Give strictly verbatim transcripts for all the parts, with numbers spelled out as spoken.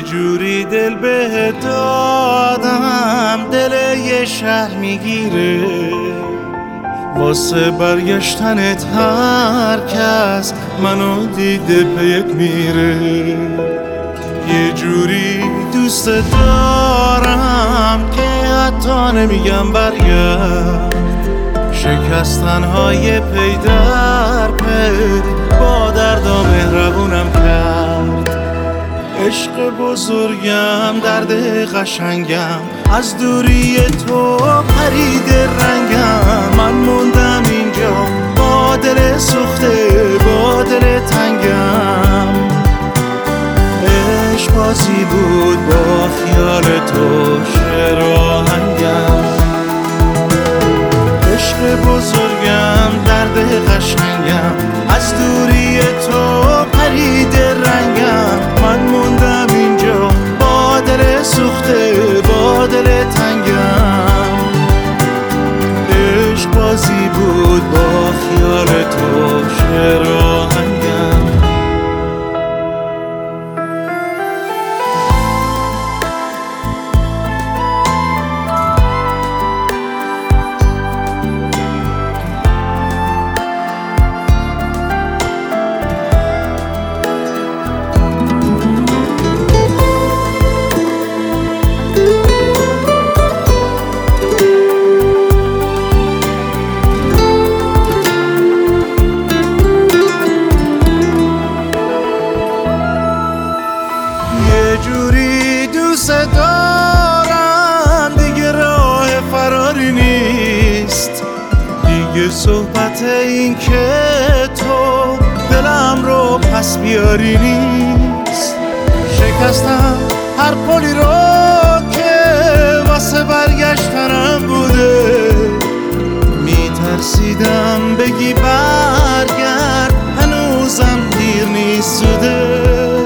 جوری دل به دادم دل یه شهر میگیره، واسه برگشتنت هر کس منو دیده پیت میره. یه جوری دوست دارم که حتی نمیگم برگرد، شکستنهای پی در پی با درد و مهربونم کرد. عشق بزرگم درد قشنگم از دوری تو پرید رنگم. من موندم اینجا با دل سوخته با دل تنگم. عشق بازی بود با خیال تو شعر و آهنگم. عشق بزرگم درد قشنگم از دوری تو پرید رنگم. من موندم اینجا با دل سوخته با دل تنگم. عشق بازی بود با خیال تو شعر و آهنگم. جوری دوست دارم دیگه راه فراری نیست، دیگه صحبت این که تو دلم رو پس بیاری نیست. شکستم هر پلی رو که واسه برگشتنم بوده، میترسیدم بگی برگرد هنوزم دیر نیست زوده.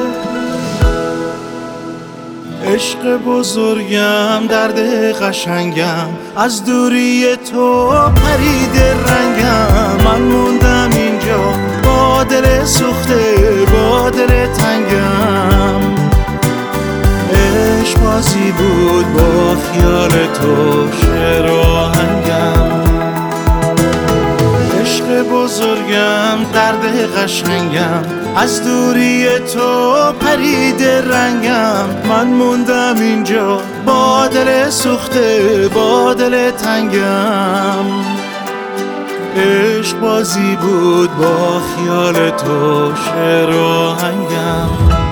عشق بزرگم درد قشنگم از دوری تو پرید رنگم. من موندم اینجا با دل سوخته با دل تنگم. عشق بازی بود با خیال تو شعر و آهنگم. عشق بزرگم درد قشنگم از دوری تو پرید رنگم. من موندم اینجا با دل سوخته با دل تنگم. عشق بازی بود با خیال تو شعر و آهنگم.